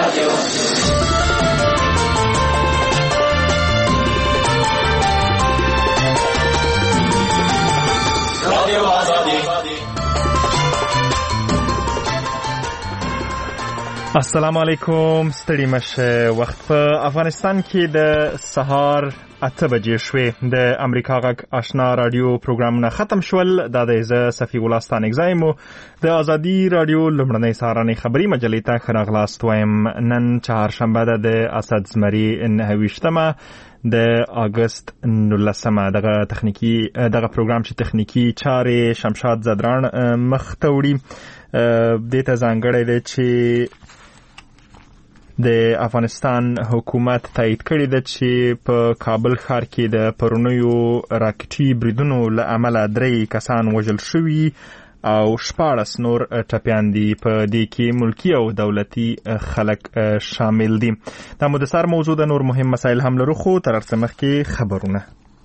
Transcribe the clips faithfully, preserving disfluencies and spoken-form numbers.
السلام علیکم. ستړي مشه. وخت په افغانستان کې د سهار اته بجې شوې. د امریکا غږ آشنا رادیو پروګرامونه ختم شول. دا د زه صفی الله ستانګزایم د ازادي رادیو لمړنۍ سهارنۍ خبري مجلې ته ښه راغلاست وایم. نن چهارشنبه ده د اسد زمري نهه ویشتمه د اگست نولسمه. دغه تخنیکی دغه پروګرام چې تخنیکی چارې شمشاد زدران مخ ته وړي. دې ته ځانګړی دی چې د افغانستان حکومت تایید کړی ده چې په کابل ښار کې د پرونیو راکټي بریدونو له امله درې کسان وژل شوي او شپاړس نور ټپیان دي. په دې کې ملکی او دولتي خلک شامل دي. دا مو د سر موضوع د نور مهم مسایل هم لرو، خو تر څه مخکې خبرونه.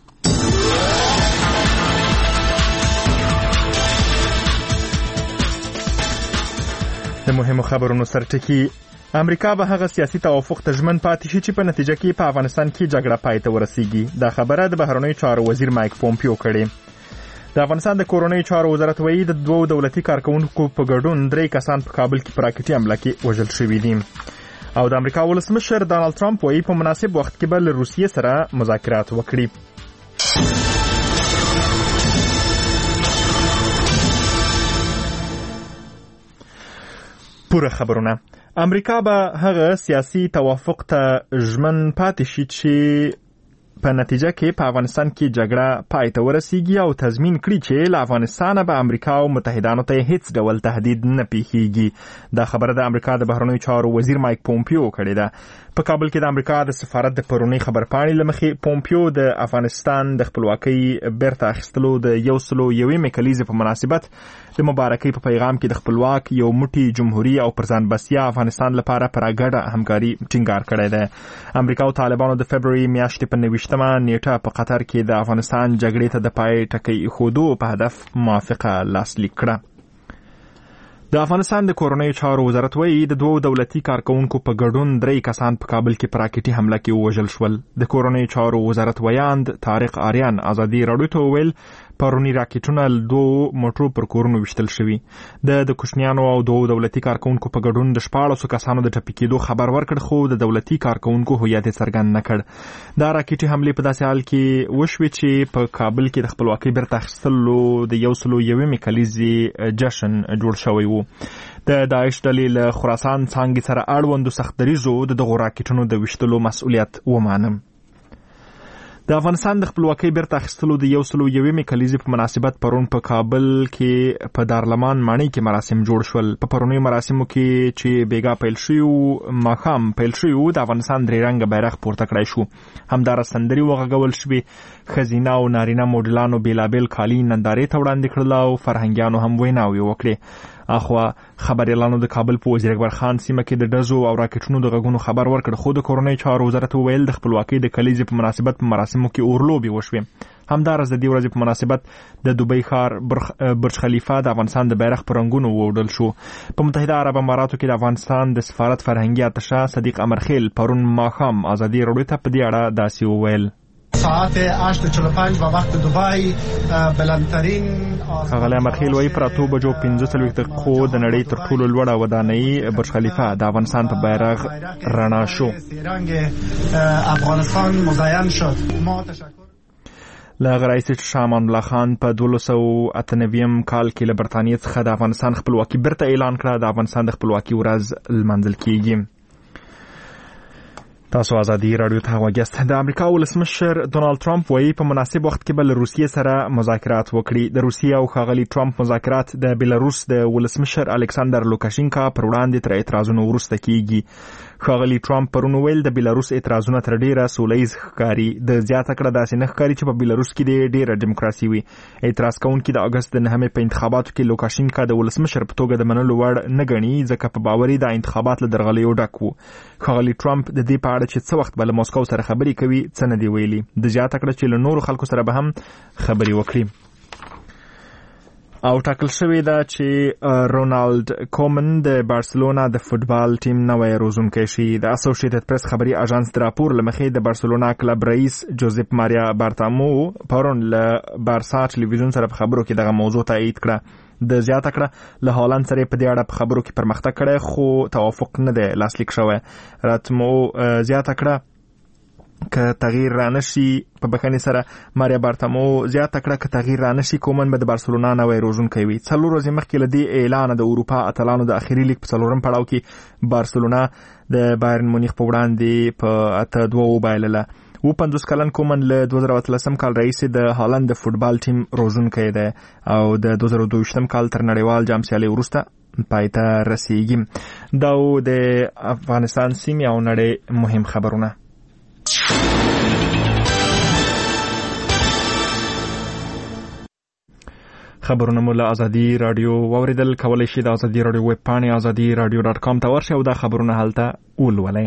د مهمو خبرونو سرټکی: امریکا به هغه سیاسي توافق ته ژمن پاتې شي چې په نتیجه کې په افغانستان کې جګړه پای ته ورسیږي. دا خبره د بهرنیو چارو وزیر مایک پومپیو کړې. د افغانستان د کورنیو چارو وزارت وایي د دوو دولتي کارکونکو په ګډون درې کسان په کابل کې په راکټي حمله کې وژل شوي دي. او د امریکا ولسمشر ډانلډ ټرمپ وایي په مناسب وخت کې به له روسیې سره مذاکرات وکړي. پوره خبرونه. امریکا به هغه سیاسي توافق ته ژمن پاتې شي چې په نتیجه کې په افغانستان کې جګړه پای ته ورسیږي او تضمین کړي چې له افغانستانه به امریکا او متحدانو ته هیڅ ډول تهدید نه پیښیږي. دا خبره د امریکا د بهرنیو چارو وزیر مایک پومپیو کړې ده. په کابل کې د امریکا د سفارت د پرونی خبرپاڼې لمخې پومپیو د افغانستان د خپلواکۍ بیرته اخیستلو د یو سلو یوې کلیزې په مناسبت د مبارکۍ په پیغام کې د خپلواک یو موټی جمهوریت او پرځان بسیا افغانستان لپاره پر ګډه همکاري ټینګار کړی دی. امریکا او طالبانو د فبرवरी میاشتې په نویشتمه نیټه په قطر کې د افغانستان جګړې ته د پای ټکی خودو په هدف موافقه لاسلیک کړه. د افغانستان د کورنیو چارو وزارت وایي د دوو دولتي کارکونکو په ګډون درې کسان په کابل کې په راکټي حمله کې ووژل شول. د کورنیو چارو وزارت ویاند طارق آریان ازادي راډیو ته وویل پرونی راکټونه دوه موټرو پر کورونو وشتل شوي. د د کوشنیانو او دوه دولتي کارکونکو په ګډون د شپاړسو کسانو د ټپي کېدو خبر ورکړ، خو د دولتي کارکونکو هویت څرګند نه کړ. دا راکټي حملې په داسې حال کې وشوې چې په کابل کې د خپلواکۍ بیرته اخیستلو د یو سلو یوې کلیزې جشن جوړ شوی و. د داعش ډلې له خراسان څانګې سره اړوندو سختدریزو د دغو راکټونو د وشتلو مسؤلیت ومانم. د افغانستان د خپلواکۍ بیرته اخیستلو د یو سلو یوې کلیزې په مناسبت پرون په کابل کې په دارلمان ماڼۍ کې مراسم جوړ شول. په پرونیو مراسمو کې چې بیګا پیل شوي ماښام پیل شوي د افغانستان درې رنګه بیرغ پورته کړی شو. همدارس سندرې وغږول شوې. ښځینه او نارینه موډلانو بېلابېل کالي نندارې ته وړاندې کړل او فرهنګیانو هم ویناوې وکړې. اخوا خبريالانو د کابل په وزیر اکبر خان سیمه کې د ډزو او راکټونو د غږونو خبر ورکړ، خو د کورنیو چارو وزارت وویل د خپلواکۍ د کلیزې په مناسبت په مراسمو کې اورلوبې وشوې. همدارس د دې ورځې په مناسبت د دوبۍ ښار برج خلیفه د افغانستان د بیرغ په رنګونو ووډل شو. په متحده عرب اماراتو کې د افغانستان د سفارت فرهنګي اتشه صدیق امرخیل پرون ماښام ازادي راډیو ته په دې اړه داسې وویل. ساعت هشت و چهل و پنج و وقت دبی بلندترین ښاغلی امرخیل وایي پر اتو بجو پنځه څلوېښت دقیقو د نړۍ تر ټولو لوړه ودانۍ برج خلیفه د افغانستان په بیرغ رڼا شو. افغانستان مزین شد. ما تشکر له هغه راهیسې چې شاه امان الله خان په دولس سوه اته نوي کال کې له برطانیې څخه د افغانستان خپلواکي بیرته اعلان کړه، د افغانستان د خپلواکي ورځ لمانځل کیږي. تاسو ازادي راډیو ته غوږ. د امریکا ولسمشر ډونالډ ټرمپ وایي په مناسب وخت کې به له روسیې سره مذاکرات وکړي. د روسیې او ښاغلي ټرمپ مذاکرات د بیلاروس د ولسمشر الکساندر لوکاشینکا پر وړاندې تر اعتراضونو وروسته کیږي. ښاغلي ټرمپ پرون ویل د بیلاروس اعتراضونه تر ډیره سوله ییز ښکاري. د زیاته کړه داسې نه ښکاري چې په بیلاروس کې ډیره ډیموکراسي وي. اعتراض کوونکي د اګست د نهمې په انتخاباتو کې لوکاشینکا د ولسمشر په توګه د منلو وړ نه ګڼي، ځکه په باوري دا انتخابات له درغلیو ډک وو. ښاغلي ټرمپ د دې په اړه چې څه وخت به له موسکو سره خبرې کوي څه نه دی ویلي. د زیاته کړه چې له نورو خلکو سره به هم خبرې وکړي. او ټاکل شوې ده چې رونالد کومن د بارسلونا د فوتبال ټیم نوی روزونکی شي. د اسوسییټډ پریس خبري اژانس د راپور له مخې د بارسلونا کلب رئیس جوزیپ ماریا بارتامو پرون له بارسا ټلویزیون سره په خبرو کې دغه موضوع تایید کړه. د زیاته کړه له هالند سره په دې اړه په خبرو کې پرمختګ کړی خو توافق نه دی لاسلیک شوی. راتمو زیاته کړه که تغییر رانشي په بخښنې سره ماریا بارتامو زیاته کړه که تغییر رانشي کومن به د بارسلونا نوی روزونکی وي. څلور ورځې مخکې له دې اعلانه د اروپا اتلانو د اخري لیګ په څلورم پړاو کې بارسلونا د بایرن مونیخ په وړاندې په اته دوه وبایلله. و پنځوس کلن کومن له دوه زره اتلسم کال رئیس د هالند د فوتبال ټیم روزونکی دی او د دوه زره دوه ویشتم کال تر نړیوال جام سیالۍ وروسته پای ته رسیږي. دا د افغانستان سیمې او نړۍ مهم خبرونه. خبرونه مو له ازادي رادیو واوریدل. کولی شئ د ازادي رادیو ویب پاڼې ازادي رادیو ډاټ کام ته ورشئ او دا خبرونه هلته ولولئ.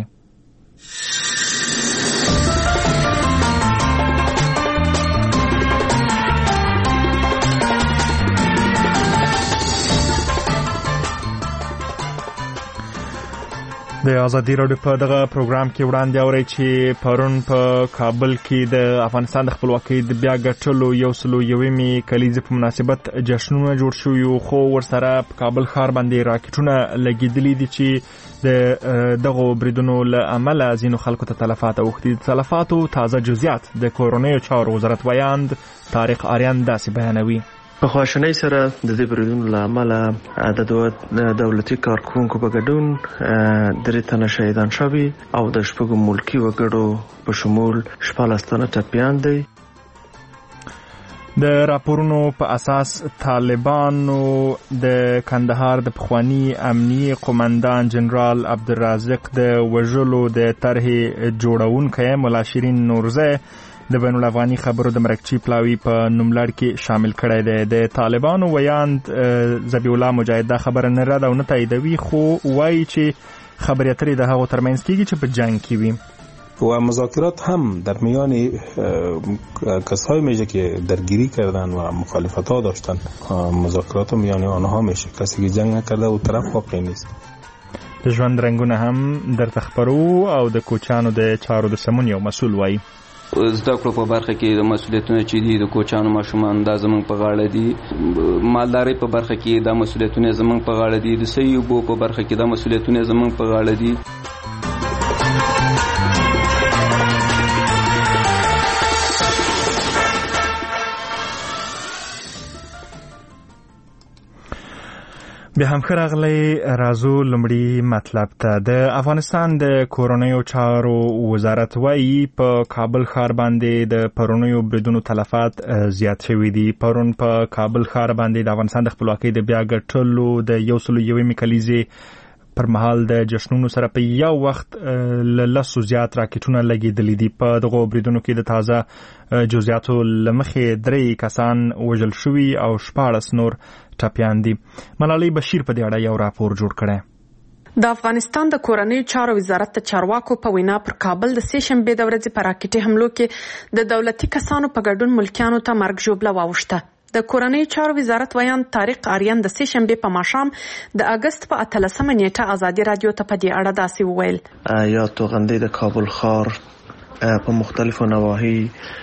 د ازادي رادیو په دغه پروګرام کې وړاندې اورئ چې پرون په کابل کې د افغانستان د خپلواکۍ د بیا ګټلو یو سلو یومې کلیزې په مناسبت جشنونه جوړ شوي خو ورسره په کابل ښار باندې راکټونه لګېدلي دي چې د دغو بریدونو له امله ځینو خلکو ته تلفات اوښتي. د تلفاتو تازه جزئیات د کورنیو چارو وزارت ویاند طارق آریان داسې بیانوي. په خواشنۍ سره د دې بریدونو له امله د دوه دولتي کارکونکو په ګډون درې تنه شهیدان شوي او د شپږو ملکي وګړو په شمول شپاړس تنه ټپیان دي. د راپورونو په اساس طالبانو د کندهار د پخوانی امنیي قومندان جنرال عبدالرازق د وژلو د طرحې جوړونکی ملا شیرین نورزی د بین الافغاني خبرو د مرکچی پلاوی په نوملړ کې شامل کړی دی. د طالبانو ویاند ذبیح الله مجاهد دا خبره نه رد او نه تاییدوي خو وایي چې خبرې اترې د هغو ترمنځ کیږي چې په جنگ کې وي و مذاکرات هم در میان کسایی میشه که درگیری کردن و مخالفت ها داشتن. مذاکرات میان آنها میشه، کسی که جنگ نکرده او طرف واقع نیست. د ژوند رنګونه هم در تخبرو او د کوچانو د چارو د سمون یو مسؤل وایي زده کړو په برخه کې د مسؤلیتونو چې دي د کوچانو ماشومان دا زمونږ په غاړه دي. مالدارۍ په برخه کې دا مسؤلیتونه زمونږ په غاړه دي. د صحي اوبو په برخه کې دا مسؤلیتونه زمونږ په غاړه دي. بیا هم ښه راغلی. راځو لومړي مطلب ته. د افغانستان د کورنیو چارو وزارت وایي په کابل ښار باندې د پرونیو بریدونو تلفات زیات شوي دي. پرون په کابل ښار باندې د افغانستان د خپلواکۍ د بیا ګټلو د یو سلو یومې کلیزې پر مهال د جشنونو سره په یو وخت له لسو زیات راکټونه لګېدلي دي. په دغو بریدونو کې د تازه جزئیاتو له مخې درې کسان وژل شوي او شپاړس نور ټپیان دي. ملالۍ بشیر په دې اړه یو راپور جوړ کړی. د افغانستان د کورنیو چارو وزارت د چارواکو په وینا پر کابل د سې شنبې د ورځې په راکټي حملو کې د دولتي کسانو په ګډون ملکیانو ته مرګ ژوبله واوښته. د کورنیو چارو وزارت ویاند طارق آریان د سې شنبې په ماښام د اګست په اتلسمه نیټه ازادي رادیو ته په دې اړه داسې وویل. یا توغندې د کابل ښار په مختلفو نواحي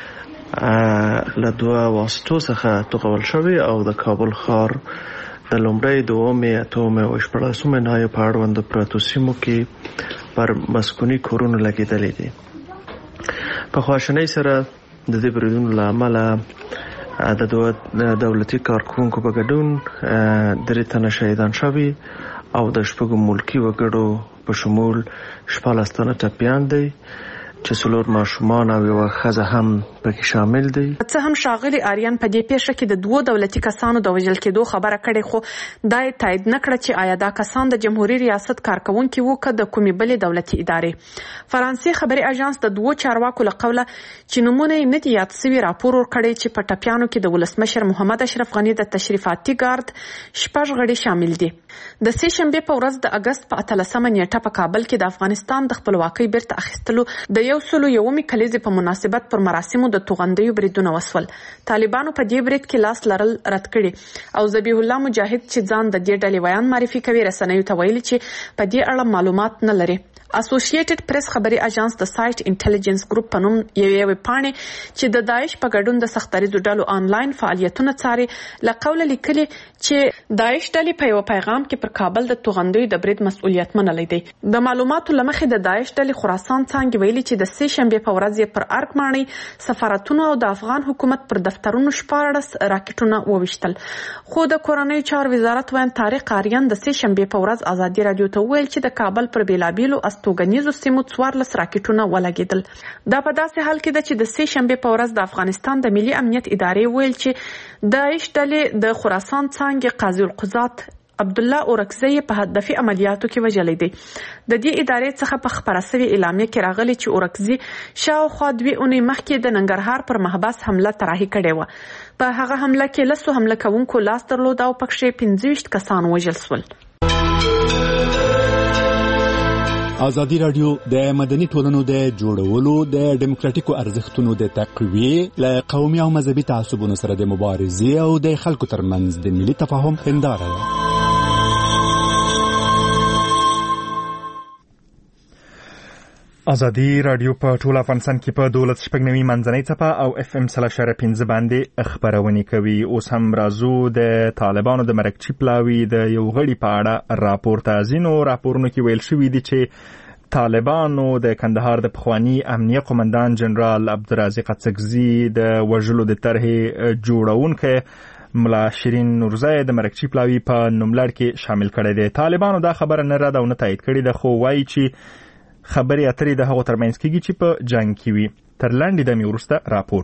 له دوه واسطو څخه توغول شوی او د کابل ښار د لومړۍ دومې اتمې او شپاړسمې ناحیو په اړوندو پرتو سیمو کې پر مسکوني کورونو لګېدلي دي. په خواشنۍ سره د دې بریدونو له امله د دوه دولتي کارکونکو په ګډون درې تنه شهیدان شوي او د شپږو ملکي وګړو په شمول شپاړس تنه ټپیان دي چې څلور ماشومان او یوه ښځه هم پکې شامل دي. څه هم ښاغلي آریان په دې پیښه کې د دوو دولتي کسانو د وژل کېدو خبره کړې خو دا یې تایید نه کړه چې آیا دا کسان د جمهوریت ریاست کارکوونکي وو که د کومې بلې دولتي ادارې. فرانسې خبري اژانس د دوو چارواکو له قوله چې نومونه یې نه دي یاد سوي راپور ورکړی چې په ټپیانو کې د ولسمشر محمد اشرف غني د تشریفاتي ګارد شپږ غړي شامل دي. د سې شنبې په ورځ د اګست په اتلسمه نیټه په کابل کې د افغانستان د خپلواکۍ بیرته اخیستلو د یو سلو یومې کلیزې په مناسبت پر مراسمو د توغندیو بریدونه وسول. طالبانو په دې برید کې لاس لرل رد کړي او ذبیح الله مجاهد چې ځان د دې ډلې ویان معرفي کوي رسنیو ته ویلي چې په دې اړه معلومات نه لري. اسوسییټډ پریس خبري اژانس د سایت انټيليجنس ګروپ په نوم یوې ویبپاڼې چې د داعش په ګډون د سختریزو ډلو آنلاین فعالیتونه څاري لقول لیکلي چې داعش ډلې په یو پیغام کې پر کابل د توغندیو د برید مسؤلیت منلې دي. د معلوماتو لمخې د داعش ډلې خراسان څنګه ویلي چې د سه شنبه په ورځ یې پر ارک مانی سفارتونو او د افغان حکومت پر دفترونو شپاړس راکټونه وویشتل. خو د کورنۍ چارو وزارت وین طارق آریان د سه شنبه په ورځ ازادي رادیو ته ویل چې د کابل پر بیلابیلو توګنیزو سیمو څوارلس راکټونه ولګیدل. دا په داسې حال کې ده چې د سه شنبه په ورځ د افغانستان د ملي امنیت ادارې ویل چې داعش ډلې د خراسان څنګه قاضي القضات عبد الله اورکزی په هدفي عملیاتو کې وژلې دي. د دې ادارې څخه په خبره شوی اعلامیه کې راغلي چې اورکزی شاوخوا دوه اونۍ مخکې د ننګرهار پر محبس حمله طرحه کړې و. په هغه حمله کې لسو حمله کوونکو لاس درلود او پکې پنځه ویشت کسان وژل شول. ازادي رادیو د مدني ټولنو د جوړولو د ډیموکراټیکو ارزښتونو د تقویې له قومي او مذهبي تعصبونو سره د مبارزې او د خلکو ترمنځ د ملي تفاهم هنداره ده. ازادي رادیو په ټول افغانستان کې په دولت شپږ نوي منځنۍ څپه او اف ام سل اشاره پنځه باندې خبرونه کوي. اوس هم رازو د طالبانو د مرکچی پلاوی د یو غړي په اړه راپورته ازینو راپورونو کې ویل شوی دی چې طالبانو د کندهار د پخوانی امنیه قومندان جنرال عبدالرزاق قڅکزي د وژلو د طرحې جوړونکو ملا شیرین نورزای د مرکچی پلاوی په نوملړ کې شامل کړی دی. طالبانو دا خبره نه رد او نه تایید کړې ده خو وایي چې خبري اترې د هغو ترمنځ کېږي چې په جنگ کې وي. تر لاندې دمې وروسته راپور.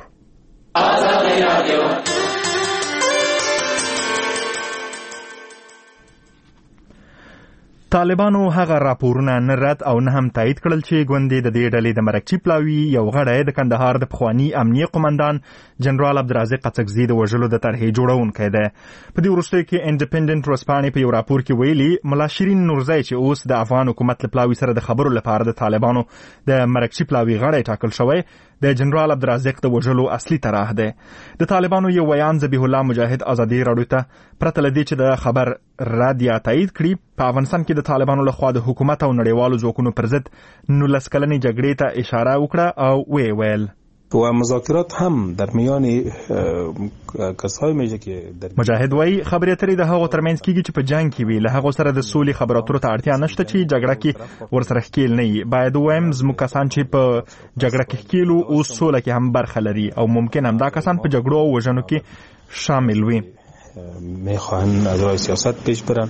طالبانو هغه راپورونه نه رد او نه هم تایید کړل چې ګوندې د دې ډلې د مرکچی پلاوی یو غړی د کندهار د پخوانی امنیه قومندان جنرال عبدالرزاق قڅکزي د وژلو د طرحې جوړونکی دی. په دې وروستیو کې انډیپندنت ورځپاڼې په یو راپور کې ویلي ملا شیرین نورزی چې اوس د افغان حکومت له پلاوي سره د خبرو لپاره د طالبانو د مرکچی پلاوی غړی ټاکل شوی د جنرال عبدالرزاق د وژلو اصلي طرح دی. د طالبانو یو ویان ذبیح الله مجاهد ازادي رادیو ته پرته له دې چې د خبر رد یا تایید کړي په افغانستان کې د طالبانو لخوا د حکومت او نړیوالو ځواکونو پر ضد نولس کلنې جګړې ته اشاره وکړه او وی ویل و مذاکرات هم در میان کسای میشه که در مجاهد وای خبرې اترې د هغو ترمنځ کېږي چې په جنگ کې وي. له هغو سره د سولې خبرو اترو ته اړتیا نشته چې جګړه کې ورسره ښکیل نه وي. باید ووایم زموږ کسان چې په جګړه کې ښکیل وو اوس سوله کې هم برخه لري او ممکن هم دا کسان په جګړو او وژنو کې شامل وي. میخواهند از راه سیاست پیش برن،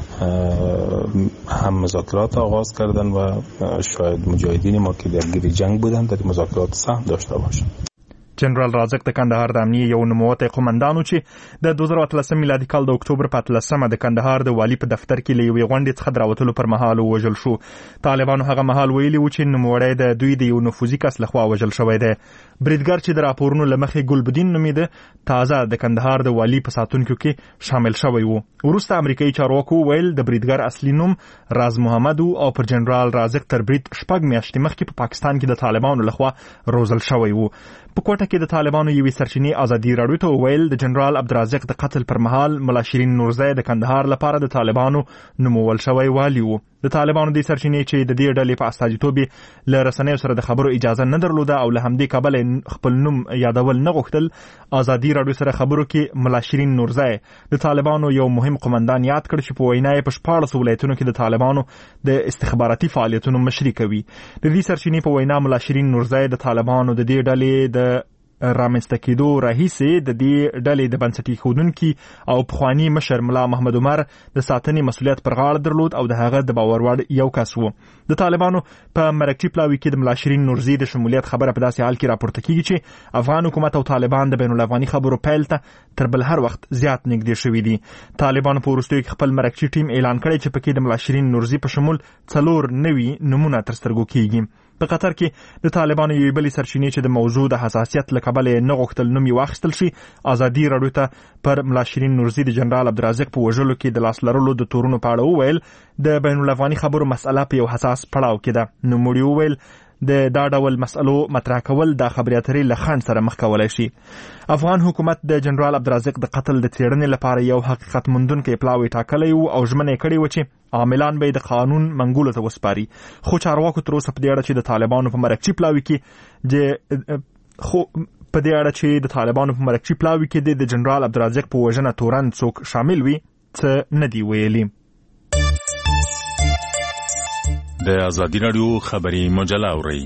هم مذاکرات آغاز کردن و شاید مجاهدین ما که درگیر جنگ بودن در مذاکرات سهم داشته باشن. جنرال رازق د کندهار د امنیه یو نوموتی قومندان چې د دوه زره اتلسم میلادي کال د اکتوبر په اتلسمه د کندهار د والي په دفتر کې له یوې غونډې څخه د راوتلو پر مهال ووژل شو. طالبانو هغه مهال ویلي و چې نوموړی د دوی د یو نفوذي کس لخوا وژل شوی دی. بریدګر چې د راپورونو له مخې ګلبدین نومیده تازه د کندهار د والي په ساتونکو کې شامل شوی و. وروسته امریکایي چارواکو ویل د بریدګر اصلي نوم راز محمد او پر جنرال رازق تر برید شپږ میاشتې مخکې په پاکستان کې د طالبانو لخوا روزل شوی و. په کوټه کې د طالبانو یوې سرچینې ازادي راډیو ته ویل د جنرال عبدالرزاق د قتل پر مهال ملا شیرین نورزی د کندهار لپاره د طالبانو نومول شوی والی و. د طالبانو د سرچینې چې د دې ډلې په استازیتوب له رسنیو سره د خبرو اجازه نه درلوده او له همدې کبله خپل نوم یادول نه غوښتل، ازادي راډیو سره خبرو کې ملا شیرین نورزی د طالبانو یو مهم قومندان یاد کړ چې په وینا یې په شپاړس ولایتونو کې د طالبانو د استخباراتي فعالیتونو مشري کوي. د دې سرچینې په وینا ملا شیرین نورزی د طالبانو د دې ډلې د رامنځته کېدو راهیسې د دې ډلې د بنسټ ایښودونکي او پخواني مشر ملا محمد عمر د ساتنې مسؤلیت پر غاړه درلود او د هغه د باور وړ یو کس و. د طالبانو په مرکچی پلاوي کې د ملا شیرین نورزی د شمولیت خبره په داسې حال کې راپورته کیږي چې افغان حکومت او طالبان د بین الافغاني خبرو پیل ته تر بل هر وخت زیات نږدې شوي دي. طالبانو په وروستیو کې خپل مرکچی ټیم اعلان کړی چې پکې د ملا شیرین نورزی په شمول څلور نوي نمونه تر سترګو کیږي. په قطر کې د طالبانو یوې بلې سرچینې چې د موضوع د حساسیت له کبله نه غوښتل نوم یې واخیستل شي، ازادي راډیو ته پر ملا شیرین نورزی د جنرال عبدالرزاق په وژلو کې د لاس لرلو د تورونو په اړه وویل د بین الافغاني خبرو مسأله په یو حساس پړاو کې ده. نوموړي وویل د دا ډول مسئلو مطرح کول د خبري اترې له خنډ سره مخ کولای شي. افغان حکومت د جنرال عبدالرزاق د قتل د څېړنې لپاره یو حقیقت موندونکی پلاوی ټاکلی و او ژمنه یې کړې وه چې عاملان به د قانون منګولو ته وسپاري. خو چارواکو تر اوسه په دې اړه چې د طالبانو په مرکچي پلاوي کې خو په دې اړه چې د طالبانو په مرکچي پلاوي کې د جنرال عبدالرزاق په وژنه تورن څوک شامل وي څه نه دی ویلي. د ازادي راډیو خبري مجله اورئ.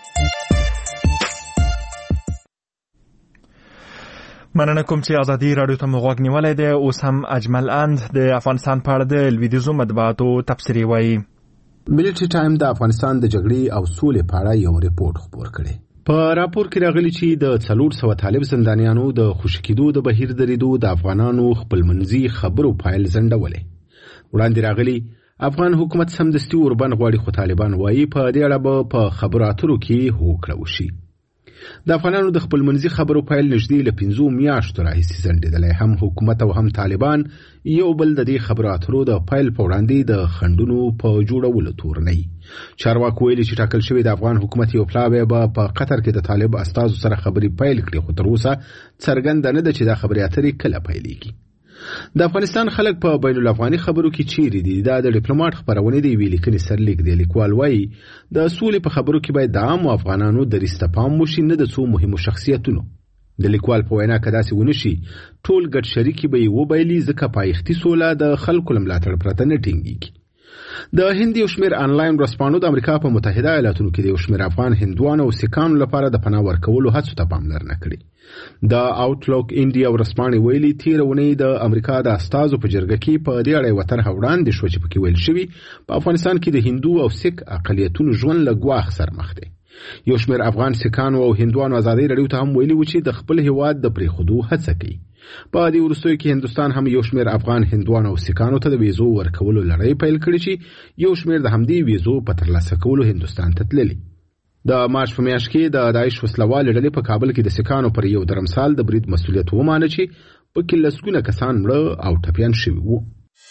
مننه کوم چې ازادي راډیو ته مو غوږ نیولی دی. اوس هم اجمل اند د افغانستان په اړه د لویدیځو مطبوعاتو تبصرې وایي. ملټری ټایم د افغانستان د جګړې او سولې په اړه یو ریپورت خپور کړی. په راپور کې راغلي چې د څلور سوه طالب زندانیانو د خوشي کېدو د بهیر درېدو د افغانانو خپلمنځي خبرو پایل ځنډولی. وړاندې راغلي افغان حکومت سمدستي اوربند غواړي، خو طالبان وایي په دې اړه به په خبرو اترو کې هوکړه وشي. د افغانانو د خپلمنځي خبرو پایل نږدې له پنځو میاشتو راهیسې ځنډېدلی. هم حکومت او هم طالبان یو بل د دې خبرو اترو د پایل په وړاندې د خنډونو په جوړولو تور نه وي. چارواکو ویلي چې ټاکل شوی د افغان حکومت یو پلاوی به په قطر کې د طالب استازو سره خبرې پیل کړي، خو تر اوسه څرګنده نه ده چې دا خبرې اترې کله پیلېږي. د افغانستان خلک په بین الافغاني خبرو کې چیرې دي؟ دا د ډیپلوماټ خبرونه دی. ویلي کني سرلیک دی. لیکوال وایي د سولې په خبرو کې باید د عام افغانانو د ریسته پام وشي، نه د څو مهمو شخصیتونو. د لیکوال په وینا که داسې ونشي ټول ګډ شریکي به یې وبایلي، ځکه پایښتي سوله د خلکو له ملاتړ پرته نه ټینګېږي. د هند یو شمېر آنلاین ورځپاڼو د امریکا په متحده ایالاتونو کې د یو شمېر افغان هندوانو او سیکانو لپاره د پناه ورکولو هڅو ته پاملرنه کړې. د آوټلوک انډیا ورځپاڼې ویلي تېره اونۍ د امریکا د استازو په جرګه کې په دې اړه یوه طرحه وړاندې شوه چې پکې ویل شوي په افغانستان کې د هندو او سیک اقلیتونو ژوند له ګواښ سره مخ دی. یو شمېر افغان سیکانو او هندوانو ازادۍ راډیو ته هم ویلي و چې د خپل هیواد د پرېښودو هڅه کوي. په دې وروستیو کې هندوستان هم یو شمېر افغان هندوانو او سیکانو ته د ویزو ورکولو لړۍ پیل کړې چې یو شمېر د همدې ویزو په ترلاسه کولو هندوستان ته تللي. د مارچ په میاشت کې د داعش وسلوالې ډلې په کابل کې د سیکانو پر یو درمسال د برید مسؤلیت ومانه چې پکې لسګونه کسان مړه او ټپیان شوي وو.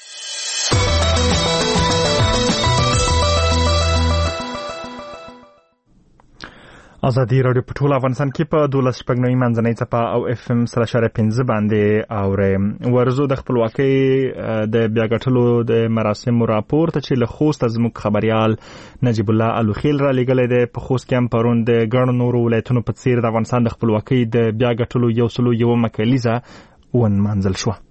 ازادي راډیو په ټول افغانستان کې په دولس شپږ نوي منځنۍ څپه او اف ام سره اشاریه پنځه باندې اورئ. ورزو د خپلواکۍ د بیاګټلو د مراسمو راپور ته چې له خوست زموږ خبريال نجیب الله الوخیل را لېږلی دی. په خوست کې هم پرون د ګڼو نورو ولایتونو په څیر د افغانستان د خپلواکۍ د بیاګټلو یو سلو یوه مکالیزه ونمانځل شوه.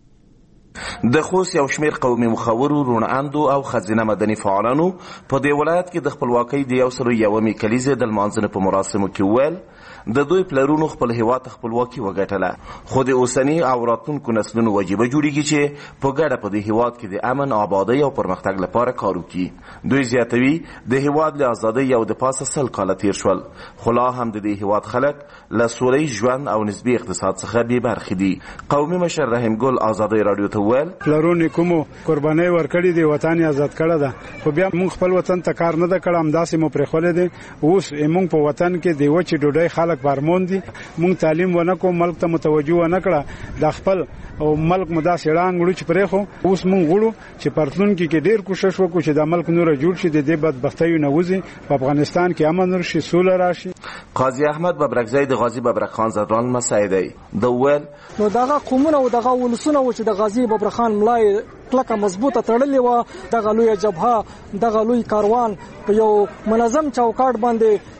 د خوست یو شمیر قومي مخورو، روڼاندو او ښځینه مدني فعالانو په دې ولایت کې د خپلواکۍ د یو سلو یومې کلیزې د لمانځنې په مراسمو کې وویل د دوی پلرونو خپل هیواد ته خپلواکي وګټله، خو د اوسني او راتلونکو نسلونو وجیبه جوړیږي چې په ګډه په دې هیواد کې د امن، آبادۍ او پرمختګ لپاره کار وکړي. دوی زیاتوي د هیواد له ازادۍ او د پاسه سل کاله تیر شول، خو لا هم د دې هیواد خلک له سوله ییز ژوند او نسبي اقتصاد څخه بې برخې دي. قومي مشر رحیم ګل ازادۍ راډیو ته وویل پلرونو کومو قربانۍ ورکړې دي، وطن آزاد کړی ده، خو بیا موږ خپل وطن ته کار نه ده کړی، همداسې مو پرېښولی دی. اوس موږ په وطن کې د وچې ډوډۍ خلک پرمون دي. موږ تعلیم ونه کړو، ملک ته متوجه ونه کړه، د خپل او ملک مو داسې اړان وړو چې پرېښو. اوس موږ غواړو چې په راتلونکي کې ډېر کوشش وکړو چې دا ملک نوره جوړ شي، د دې بدبختیو نه وځي، په افغانستان کې امن راشي، سوله راشي. قاضي احمد ببرکزی د غازي ببرک خان زدران لمسی دی. د ویل نو دغه قومونه او دغه ولسونه و چې د غازي ببرک خان ملای کلکه مضبوطه تړلې وه، دغه لویه جبهه، دغه لوی کاروان په یو منظم چوکاټ باندې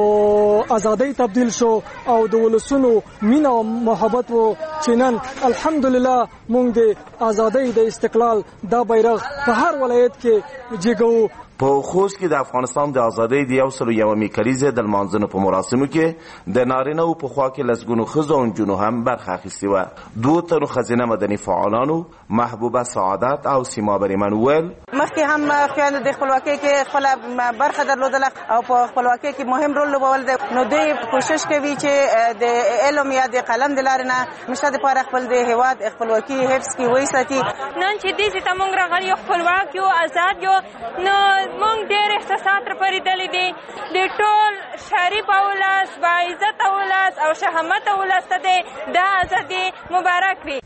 په ازادۍ تبدیل شو او د ولسونو مینه او محبت و چې نن الحمدلله موږ د ازادۍ د استقلال دا بیرغ په هر ولایت کې جګو. په خوست کې د افغانستان د ازادۍ د یو سلو یومې کلیزې د لمانځنو په مراسمو کې د نارینه او په خوا کې لسګونو ښځو او نجونو هم برخه اخیستې وه. دوو تنو ښځینه مدني فعالانو محبوبه سعادت او سیما بریمن وویل مخکې هم خویندو د خپلواکۍ کې خپله برخه درلودله او په خپلواکۍ کې مهم رول لوبول دی. نو دوی کوشش کوي چې د علم یا د قلم د لارې نه مشته دپاره خپل د هېواد خپلواکي حفظ کړي، وساتي. نن چې دې ته موږ راغلي یو خپلواک یو، آزاد یو، نو موږ ډېر احساسات راپارېدلي دي. د ټول شریف اولس، باعزته اولس او شهامته اولس ته د ازادي مبارک وي.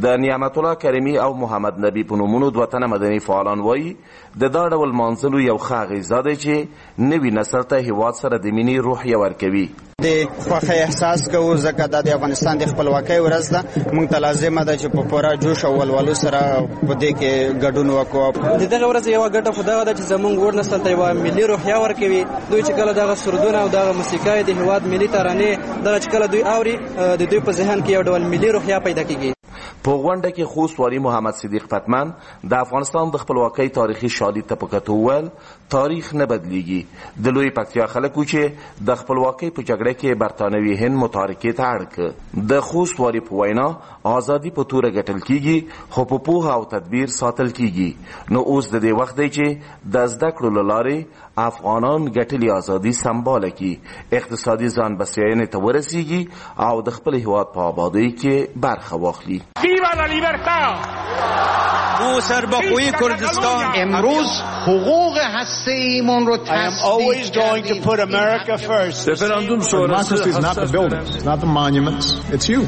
د نعمت الله کریمی او محمد نبی په نومونو دوه تنه مدني فعالان وایي د دا ډول مانځلو یو ښه اغېزه دی چې نوي نسل ته هېواد سره د مینې روحیه ورکوي. د خوښۍ احساس کوو ځکه دا د افغانستان د خپلواکۍ ورځ ده. موږ ته لازمه ده چې په پوره جوش او ولولو سره په دې کې ګډون وکړو. د دغه ورځ یوه ګټه خو دغه ده چې زموږ وړ نسل ته یوه ملي روحیه ورکوي. دوی چې کله دغه سرودونه او دغه موسیقۍ د هېواد ملي ترانې دغه چې کله دوی اوري د دوی په ذهن کې یو ډول ملي روحیه پیدا کېږي. په غونډه کې خوست والي محمد صدیق پتمن د افغانستان د خپلواکۍ تاریخي شالید ته په کتو وویل تاریخ نه بدلیږي. د لوی پکتیا خلک و چې د خپلواکۍ په جګړه کې برطانوي هند متارکې ته اړ کړ. د خوست والي په وینا ازادي په توره ګټل کیږي خو په پوهه او تدبیر ساتل کیږي. نو اوس د دې وخت دی چې د زده کړو له لارې افغانان ګټلې ازادي سمباله کړي، اقتصادي ځان بسیاینې ته ورسیږي او د خپل هېواد په آبادۍ کې برخه واخلي. Viva la libertad! او سربخوی کردستان امروز حقوق هسته‌ایمون رو I am always going to put America first. Referendum sonrası is not the buildings, not the monuments, it's you.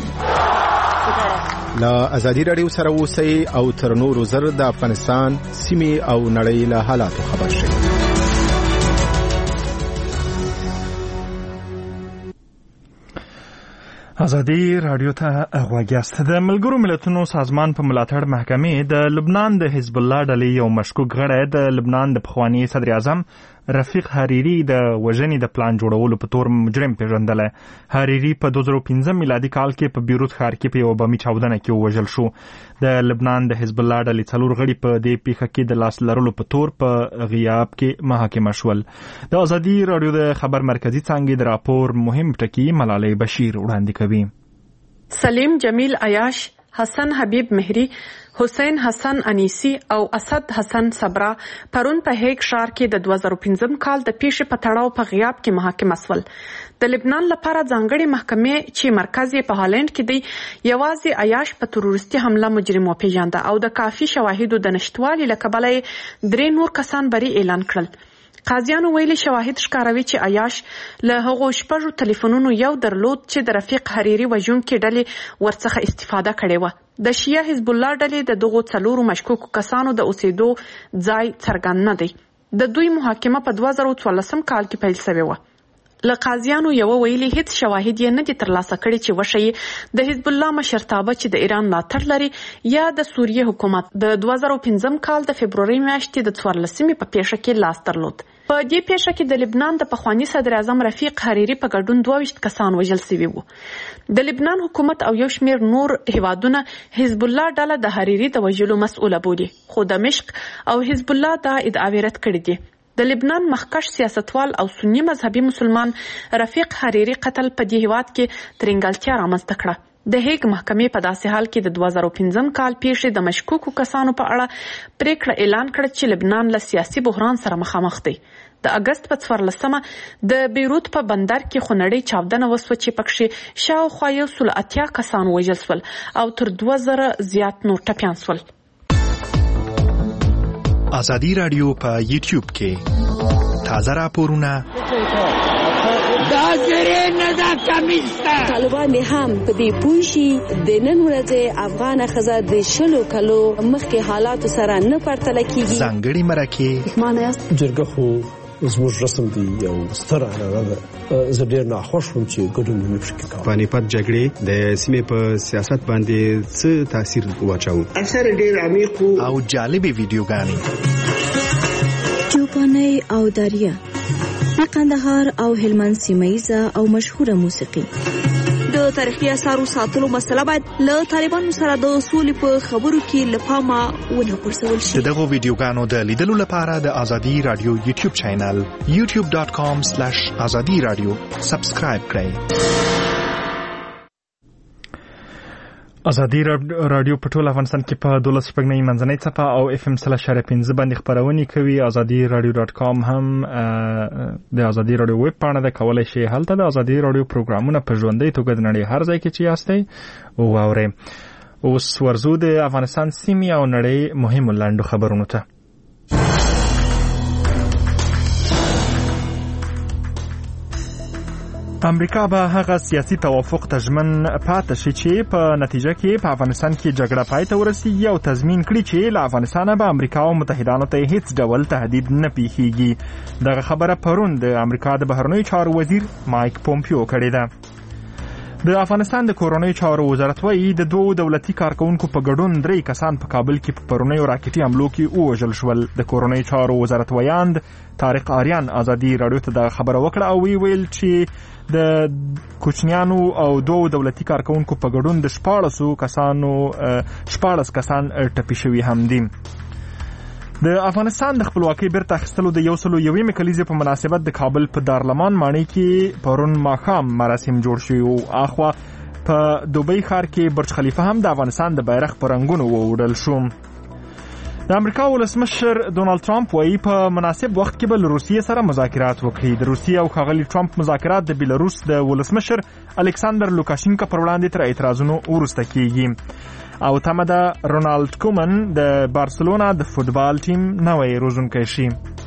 لا ازادي رادیو سره اوسئ او تر نورو زر د افغانستان سیمې او نړۍ له حالاتو خبر شئ. ازادي رادیو ته غوږ یاست. د ملګرو ملتونو سازمان په ملاتړ محکمې د لبنان د حزب الله ډلې یو مشکوک غړی د لبنان د پخواني صدر اعظم رفیق حریری د وژنې د پلان جوړولو په تور مجرم پیژندلی. حریری په دوه زره پنځه میلادي کال کې په بیروت ښار کې په یوه بمي چاودنه کې ووژل شو. د لبنان د حزب الله ډلې څلور غړي په دې پیښه کې د لاس لرلو په تور په غیاب کې محاکمه شول. د ازادي رادیو د خبر مرکزي څانګې د راپور مهم ټکي ملالۍ بشیر وړاندې کوي. سلیم جمیل عیاش، حسن حبیب مهری، حسین حسن انیسی او اسد حسن صبرا پرون په هیګ ښار کې د دوه زره پنځم کال د پیښې په تړاو په غیاب کې محاکمه شول. د لبنان لپاره ځانګړې محکمې چې مرکز یې په هالند کې دی یوازې عیاش په تروریستي حمله مجرم وپیژانده او د کافي شواهدو د نشټوالي له کبله یې درې نور کسان بری اعلان کړل. قاضیانو ویلي شواهد ښکاروي چې عیاش له هغو شپږو ټلیفونونو یو درلود چې د رفیق حریري وژونکې ډلې ورڅخه استفاده کړې وه. د شیعه حزب الله ډلې د دغو څلورو مشکوکو کسانو د اوسېدو ځای څرګند نه دی. د دوی محاکمه په دوه زره څوارلسم کال کې پیل شوې وه. له قاضیانو یوه ویلي هیڅ شواهد یې نه دي ترلاسه کړي چې وښیي د حزب الله مشرتابه چې د ایران ملاتړ لري یا د سوریې حکومت د دوه زره پنځم کال د فبرورۍ میاشتې د څوارلسمې په پیښه کې لاس درلود. په دې پیښه کې د لبنان د پخواني صدر اعظم رفیق حریري په ګډون دوه ویشت کسان وژل شوي وو. د لبنان حکومت او یو شمېر نور هیوادونه حزب الله ډله د حریري د وژلو مسؤله بولي، خو دمشق او حزب الله دا ادعاوې رد کړي دي. د لبنان مخکښ سیاستوال او سنی مذهبي مسلمان رفیق حریري قتل په دې هیواد کې ترنګلتیا رامنځته کړه. د هیګ محکمې په داسې حال کې د دوه زره پنځم کال پیښې د مشکوکو کسانو په اړه پریکړه اعلان کړه چې لبنان له سیاسي بحران سره مخامخ دی. د اګست په څوارلسمه د بیروت په بندر کې خونړۍ چاودنه وسوه چې پکښې شاوخوا یو سل اتیا کسان وژل شول او تر دوه زره زیات نور ټپیان شول. ازادي رادیو په یوټیوب کې تازه راپورونه دا زره نه دا کمیسته طالبان هم په دې پوه شي د نن ورځې افغان ښځه د شلو کلو مخکې حالاتو سره نه پرتله کیږي. ځانګړې مرکې معنی است جرګه خو زموږ رسم دی یو ستر عنعنه ده. زه ډېر ناخوښ وم چې ګډون مې پکې کاوه. پانیپت جګړې د سیمې په سیاست باندې څه تاثیر واچاوه؟ اثر ډېر عمیق او جالبې ویډیوګانې چوپانۍ او دریا د قندهار او هلمند سیمه‌یزه او مشهوره موسیقي. د تاریخي اثارو ساتلو مسله باید له طالبانو سره د سولې په خبرو کې له پامه ونه غورځول شي. د دغو ویډیوګانو د لیدلو لپاره د ازادي رادیو یوټیوب چینل یوټیوب ډاټ کام سلیش ازادي رادیو سبسکرایب کړئ. ازادي رادیو په ټول افغانستان کې په دولس شپږ نه منځنۍ څپه او اف ام سل اشاریه پنځه باندې خپرونې کوي. ازادي رادیو ډاټ کام هم د ازادي رادیو ویب پاڼه ده، کولای شئ هلته د ازادي رادیو پروګرامونه په ژوندۍ توګه د نړۍ هر ځای کې چې یاستئ واورئ. اوس ورځو د افغانستان سیمې او نړۍ مهمو لنډو خبرونو ته. امریکا به هغه سیاسي توافق ته ژمن پاتې شي چې په نتیجه کې په افغانستان کې جګړه پای ته ورسیږي او تضمین کړي چې له افغانستانه به امریکا او متحدانو ته هیڅ ډول تهدید نه پیښیږي. دغه خبره پرون د امریکا د بهرنیو چارو وزیر مایک پومپیو کړې ده. د افغانستان د کورنیو چارو وزارت وايي د دوو دولتي کارکونکو په ګډون درې کسان په کابل کې په پرونیو راکټي حملو کې ووژل شول. د کورنیو چارو وزارت ویاند طارق آریان ازادي رادیو ته د خبره وکړه او وی ویل چې د کوچنیانو او دوو دولتي کارکونکو په ګډون د شپاړسو کسانو شپاړس کسان ټپي شوي هم دي. د افغانستان د خپلواکۍ بیرته اخیستلو د یو سلو یوې کلیزې په مناسبت د کابل په دارالمان ماڼۍ کې پرون ماښام مراسم جوړ شوي وو. اخوا په دوبۍ ښار کې برج خلیفه هم د افغانستان د بیرغ په رنګونو ووړل شو. د امریکا ولسمشر ډونالد ټرمپ وايي په مناسب وخت کې به له روسیې سره مذاکرات وکړي. د روسیې او ښاغلي ټرمپ مذاکرات د بیلاروس د ولسمشر الکساندر لوکاشینکا پر وړاندې تر اعتراضونو وروسته کیږي او تمه ده رونالد کومن د بارسلونا د فوتبال ټیم نوی روزونکی شي.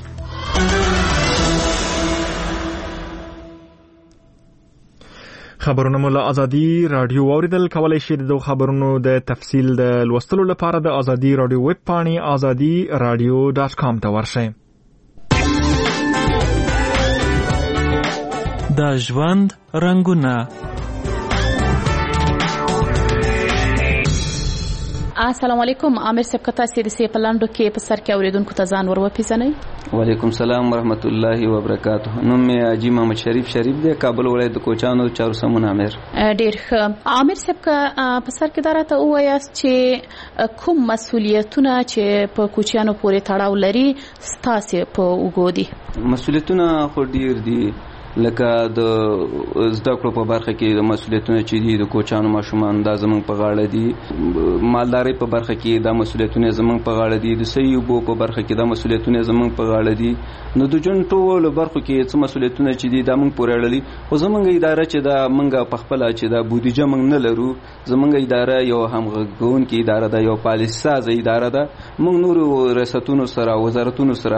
خبرونه مو له ازادي رادیو اوریدل. کولای شئ د خبرونو د تفصیل د لوستلو لپاره د ازادي رادیو ویب پاڼې ازادي رادیو ډاټ کام ته ورشئ. د ژوند رنگونه. السلام علیکم. عامر صاحب کته سي د سی پلاندو کې په سر کې اوریدونکو ته ځان ور وپیژنئ. وعلیکم السلام ورحمت الله وبرکاته. نوم مې حاجی محمد شریف شریف دی، کابل ولایت د کوچانو چارو سمون عامر. ډیر ښه. عامر صاحب په سر کې دراته وایاست چې کوم مسولیتونه چې په کوچانو پورې تړاو لري ستاسو په وګودي؟ مسولیتونه خو ډیر دي، لکه د زده کړو په برخه کې د مسولیتونه چې دي د کوچانو ماشومان دا زمونږ په غاړه دي، مالدارۍ په برخه کې دا مسولیتونه زمونږ په غاړه دي، د صحي اوبو په برخه کې دا مسولیتونه زمونږ په غاړه دي. نو د ژوند ټولو برخو کې څه مسولیتونه چې دي دا مونږ پورې اړه لري. خو زمونږ اداره چې دا مونږ په خپله چې دا بودیجه مونږ نه لرو، زمونږ اداره یو همغږونکې اداره ده، یو پالیسي سازه اداره ده. مونږ نورو ریاستونو سره وزارتونو سره